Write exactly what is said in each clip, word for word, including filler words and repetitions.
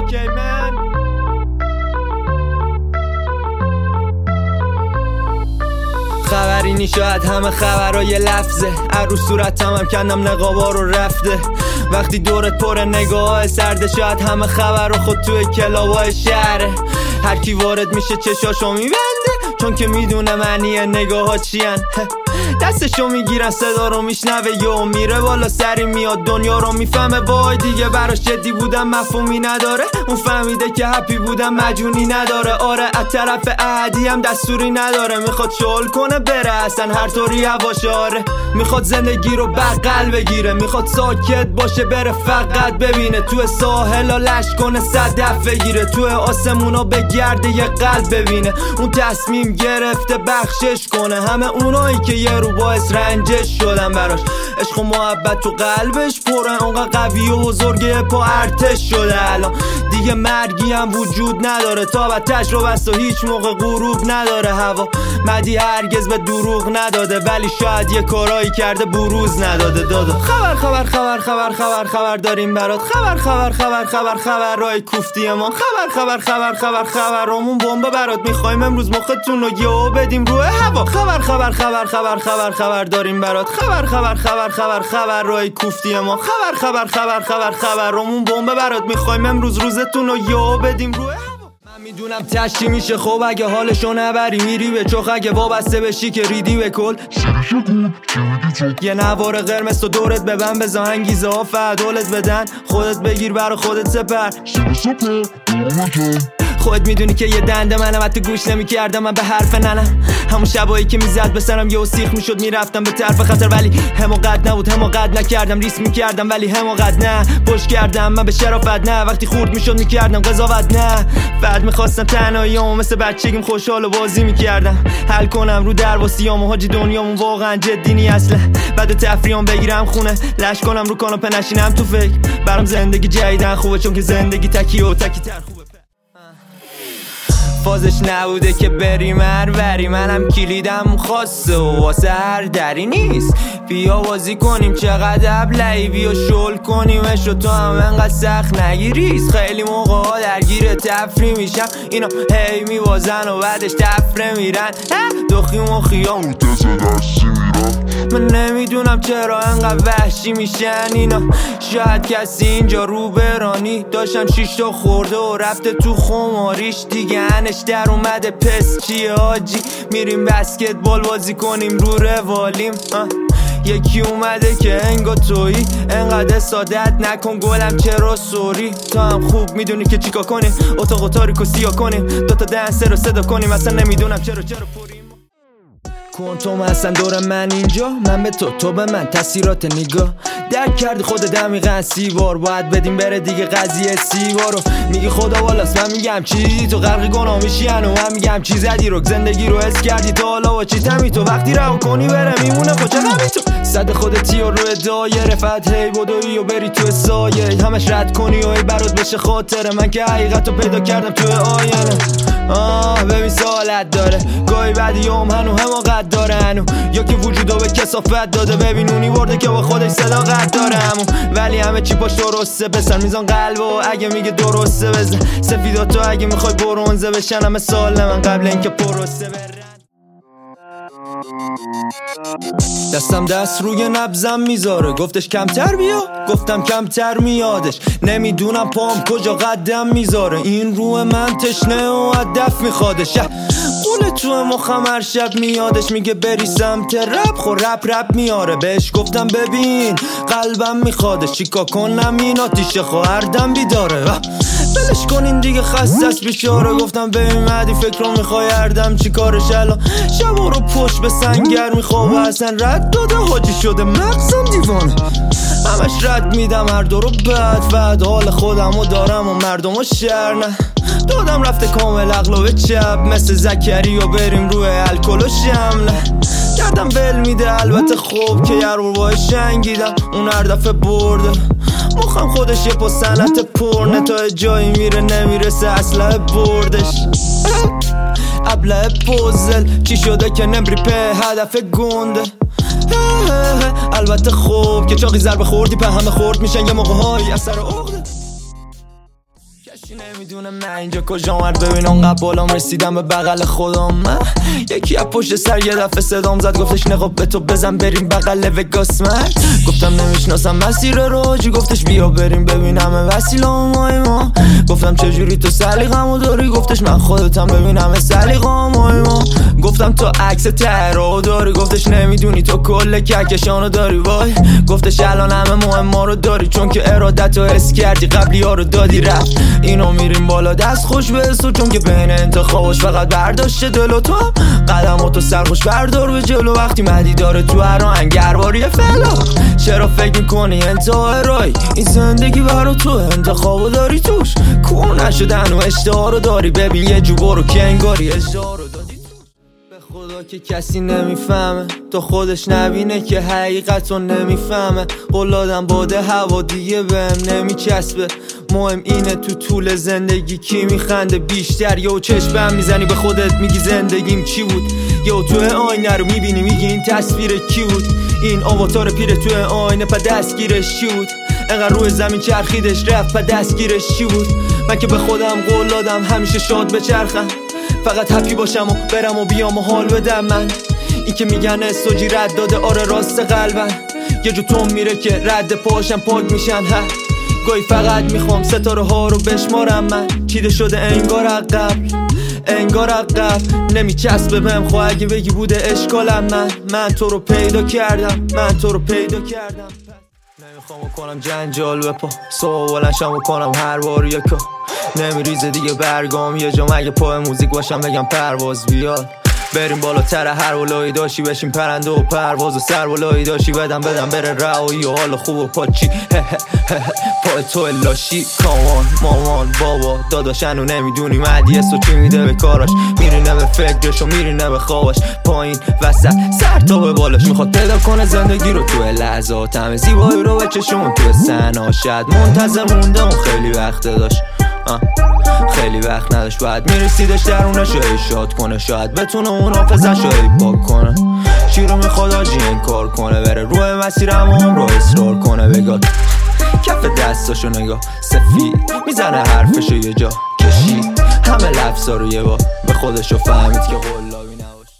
okay man. خبرینی شاید همه خبرای لفظه، عرو صورتم هم کندم نقابا رو رفته. وقتی دورت پر نگاه سرده شاید همه خبر رو خود توی کلابای شهره. هر کی وارد میشه چشاشو میبنده چون که میدونه معنی نگاه ها چیان. دستشو میگیرن صدا رو میشنوه یو میره بالا سری میاد دنیا رو میفهمه. وای دیگه براش جدی بودم مفهومی نداره، اون فهمیده که هپی بودم مجونی نداره. آره از طرف احدی هم دستوری نداره، میخواد شغل کنه بره اصلا هر طوری هواشاره. میخواد زندگی رو بغل بگیره، میخواد ساکت باشه بره فقط ببینه. توی ساحل ها لش کنه صدف بگیره، توی آسمونا بگرده یه قلب ببینه. اون تصمیم گرفته بخشش کنه همه اونایی که یه رو باعث رنجش شدن براش. عشق و محبت تو قلبش پره، اونقدر قوی و بزرگه پا ارتش شده. الان دیگه مرگی هم وجود نداره، تا بعد تجربه است و هیچ موقع غروب نداره. هوا مدی هرگز به دروغ نداده، ولی شاید یه کارایی کرده بروز نداده. دادا خبر خبر خبر خبر خبر خبر داریم برات، خبر خبر خبر خبر خبر رای کوفتی ما، خبر خبر خبر خبر خبرامون بمب برات میخوایم امروز مختون رو یهو بدیم روی هوا. خبر خبر خبر خبر خبر خبر داریم برات، خبر خبر خبر خبر خبر رای کوفتی ما، خبر خبر خبر خبر خبرامون بمب برات میخوایم امروز روزتون رو یهو بدیم روی هوا. من میدونم تشتی میشه خب اگه حالشو نبری میری به چخ، اگه وابسته بشی که ریدی به کل. یه نوار قرمز تو دورت ببن بزا انگیزه ها فعدولت بدن، خودت بگیر برا خودت سپر. خودت میدونی که یه دنده منم حتی گوش نمی کردم من به حرف ننم. همون شبایی که میزد به سرم یه سیخ میشد میرفتم به طرف خطر، ولی حماقت نبود حماقت نکردم. ریس میکردم ولی حماقت نه، پشت کردم من به شرافت نه. وقتی خورد میشد میکردم قضاوت نه. بعد میخواستم تنهاییامو مثل بچگیم خوشحال و بازی میکردم، حل کنم رو درباسیامو. حاجی دنیامون واقعا جدی نی اصله. بعد تفریحام بگیرم خونه لش کنم رو کاناپه نشینم تو فکر. برام زندگی جدیدن خوبه چون که زندگی تکی و تکی تر خوبه. فازش نبوده که بریم هر بری، منم کلیدم خاصه و واسه هر دری نیست. بیا بازی کنیم چقدر ابلهی، بیا شل کنیمش و تو هم انقدر سخت نگیریست. خیلی موقع ها درگیر تفری میشم اینا هی میبازن و بعدش تفره میرن. دخی مخی ها متزه دستی میرن. من نمیدونم چرا انقدر وحشی میشن اینا. شاید کسی اینجا رو برانی داشتم شیشتا خورده و رفته تو خماریش دیگه انش در اومده. پس چیه آجی میریم بسکتبال بازی کنیم رو روالیم. یکی اومده که انگا تویی انقدر سادت نکن گلم چرا سوری. تو هم خوب میدونی که چیکار کنیم، اتاق و تاریک و سیاه کنیم، دوتا دنسه رو صدا کنیم. اصلا نمیدونم چرا چرا پریم کنتوم هستن دور من اینجا، من به تو تو به من تاثیرات نگاه. درک کردی خود دمیقا سی بار باید بدیم بره دیگه قضیه سی بارو. میگی خدا والاست من میگم چی، تو غرق گناه میشی انو من میگم چی. زدی رو زندگی رو حس کردی تا حالا و چی تمی تو وقتی رو کنی بره میمونه خود غمی تو. صد خودتی و روی دایره فتحی بدوی و بری تو سایه همش رد کنی و ای برات بشه خاطره من که حقیقت رو پیدا کردم توی آینه. آه ببین سالت داره گاهی بعدی هم هنو حماقت داره هنو، یا که وجودو به کسافت داده. ببین اونی برده که با خودش صداقت داره همون، ولی همه چی پاش درسته. بسر میزان قلب و اگه میگه درسته بزن سفیداتو اگه میخوای برونزه بشن همه سال من قبل اینکه پروسه برن. دستم دست روی نبزم میذاره گفتش کمتر بیا، گفتم کمتر میادش. نمیدونم پام کجا قدم میذاره، این روح من تشنه و هدف میخوادش. قول تو مخم هر شب میادش میگه بری سمت رپ خو رپ رپ میاره. بهش گفتم ببین قلبم میخوادش چیکار کنم این آتیشه خواهر دم بیداره. بلش کنین دیگه خستش بیچاره. گفتم ببین مدی فکر رو میخوای هردم چی کارش الان شبا رو پشت به سنگر میخواب اصلا رد داده حاجی شده مغزم دیوانه. همش رد میدم هر دو رو بد فد حال خودم و دارم و مردم و شر نه. دادم رفته کامل عقل و چپ مثل زکری و بریم روی الکل و شمله. کردم ول میده البته خوب که یه رو باید شنگیدم اون هر دفعه برده. مخم خودش یه پا سنت پرنه تا جایی میره نمیرسه اسلحه بردش. ابله پوزل چی شده که نمری په هدف گنده. البته خوب که چاقی ضربه خوردی په همه خورد میشن یه موقع های اثر اغده. کشی نمیدونم من اینجا کجا مرد ببین اونقدر بالام رسیدم به بغل خودم. من یکی از پشت سر یه دفعه صدام زد گفتش نقاب به تو بزن بریم بغل وگاس. من گفتم نمیشناسم مسیر راجی، گفتش بیا بریم ببینم وسیله مای ما. گفتم چجوری تو سلیقه‌مو داری، گفتش من خودتم ببینم سلیقه‌مای ما. گفتم تو عکس ترا داری، گفتش نمیدونی تو کل کهکشانو داری. وای گفتش الان همه مهما رو داری چون که ارادت رو حس کردی قبلی ها رو دادی رفت. اینو میریم بالا دست خوش به اسو چون که بین انتخابش فقط برداشته دل و تو. قدم تو سرخوش بردار به جلو وقتی مدی داره تو هر آهنگ گرواری فلا. چرا فکر میکنی انتهای رای این زندگی برا تو انتخابو داری توش کور نشدن و اشتها رو داری. ببین یه جو برو که انگاری اشتها رو دادی به خدا که کسی نمیفهمه تا خودش نبینه که حقیقتو نمیفهمه. قلادم باده هوا دیگه بهم نمیچسبه. مهم اینه تو طول زندگی کی میخنده بیشتر. یو چشمم میزنی به خودت میگی زندگیم چی بود. یو تو آینه رو میبینی میگی این تصویر کی بود. این آواتار پیره تو آینه پا دستگیرش چی بود. انقدر روی زمین چرخیدش رفت پا دستگیرش چی بود. من که به خودم قول دادم همیشه شاد بچرخم فقط هپی باشم و برم و بیام و حال بدم. من این که میگن استوجی رد داده آره راست قلبم. یه جو توم میره که رد پاشم پاک میشن. ها گاهی فقط میخوام ستاره ها رو بشمارم. من چیده شده انگار عقب انگار عقب نمیچسبه بهم. خواه اگه بگی بوده اشکالم. من من تو رو پیدا کردم من تو رو پیدا کردم. نمیخوام بکنم جنجال بپا صبح بلنشم بکنم هر بار یکا. نمیریزه دیگه برگام یه جا مگه پای موزیک باشم بگم پرواز بیاد. بریم بالاتر هر ولایی داشی بشیم پرنده و پرواز و سر ولایی داشی بدم بدم بره رهایی و حال خوب و پاچی پای تو لاشی. کامان مامان بابا داداشن و نمیدونی مدیس و چی میده به کاراش. میرینه به فکرش و میرینه به خوابش پایین وسط سر تا به بالاش. میخواد پیدا کنه زندگی رو تو لحظات همه زیبایی رو به چشون تو سنا. شاید منتظر مونده اون خیلی وقت داشت خیلی وقت نداشت باید میرسیدش درونش رو اشاد کنه. شاید بتونه اون حافظش رو پاک کنه. چی رو میخواد آجی این کار کنه بره روی مسیرم هم رو اصرار کنه. بگاد کف دستاشو نگاه سفید میزنه حرفشو یه جا کشید همه لفظا رو یه بار به خودشو فهمید که قلابی نباش.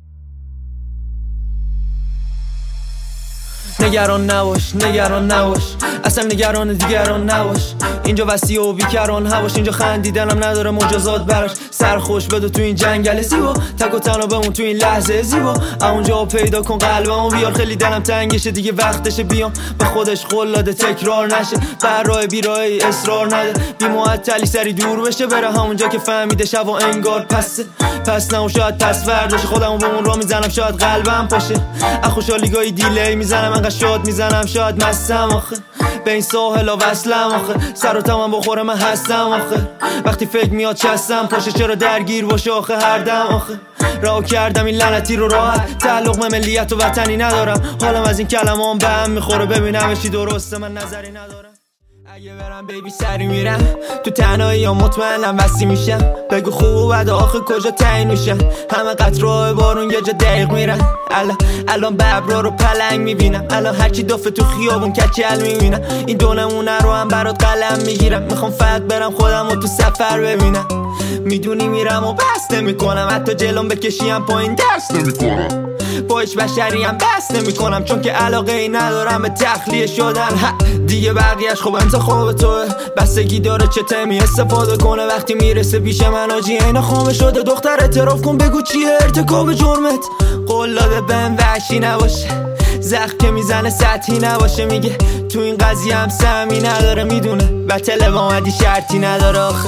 نگران نباش نگران نباش اصلا نگران دیگران نباش. اینجا وسیع و بیکران هواش اینجا خندیدنم نداره مجازات براش. سرخوش بده تو این جنگل زیبا تک و تنها بمون تو این لحظه زیبا. اونجا پیدا کن قلبمو بیار خیلی دلم تنگشه دیگه وقتشه بیام به خودش قلاده تکرار نشه. بر راه بیراهی اصرار نده بی معطلی سری دور بشه بره همونجا که فهمیده شبا انگار پسه. پس نه شاید پس فرداشه خودمو به اون راه میزنم شاید قلبم پاشه. اخوشالیگاهی دیلی میزنم انقدر شاد میزنم شاید مستم آخه. به این ساحلا وصلم آخه سر و تمام بخوره من هستم آخه. وقتی فکر میاد چستم پاشه چرا درگیر باشه آخه هر دم آخه. راه کردم این لعنتی رو راحت تعلق به ملیت و وطنی ندارم. حالم از این کلمام به هم میخوره ببینم چی درسته من نظری ندارم. اگه برم بیبی سری میرم تو تنهایی یا مطمئنم وسی میشم. بگو خوب و بد آخه کجا تعیین میشن. همه قطرهای بارون یه جا دقیق میرن. الان الان ببرا رو پلنگ میبینم. الان هرچی دفه تو خیابون کچل میبینم. این دو نمونه رو هم برات قلم میگیرم. میخوام فقط برم خودم رو تو سفر ببینم. میدونی میرم و بس نمیکنم حتی جلوم بکشیم پایین درس نمیکنم. با هیچ بشری هم بس نمی کنم چون که علاقه ای ندارم به تخلیه شدن. دیگه بقیهش خب انتخاب توه بستگی داره چه تمی استفاده کنه. وقتی میرسه پیش من آجی عین خامه شده دختر اعتراف کن بگو چیه ارتکاب جرمت. قول داده بهم وحشی نباشه زخم که میزنه سطحی نباشه. میگه تو این قضیه هم سهمی نداره میدونه بطل با مدی شرطی نداره آخه.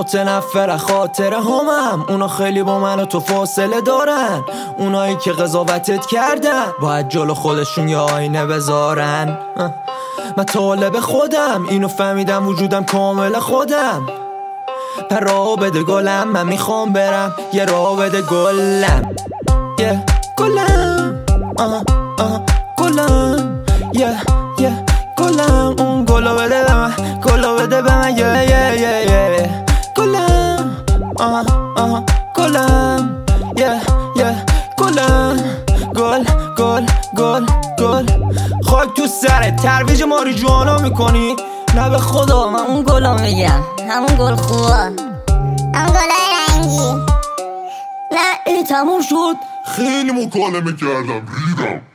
متنفر خاطره همم اونا خیلی با من و تو فاصله دارن. اونایی که قضاوتت کردن باید جلو خودشون یه آینه بذارن. من طالب خودم اینو فهمیدم وجودم کامل خودم. پر راه بده گلم من میخوام برم یه راه بده گلم یه گلم آه آه گلم یه یه گلم اون گلو بده به من گلو بده به من یه یه یه یه گلم آه آه گلم یه یه گلم گل گل گل گل. خاک تو سرت ترویج ماری جوانا میکنی نه به خدا من اون گلا میگم، همون گل خوبه، همون گلای رنگی. نه این تموم شد. خیلی مکالمه کردم ریدم.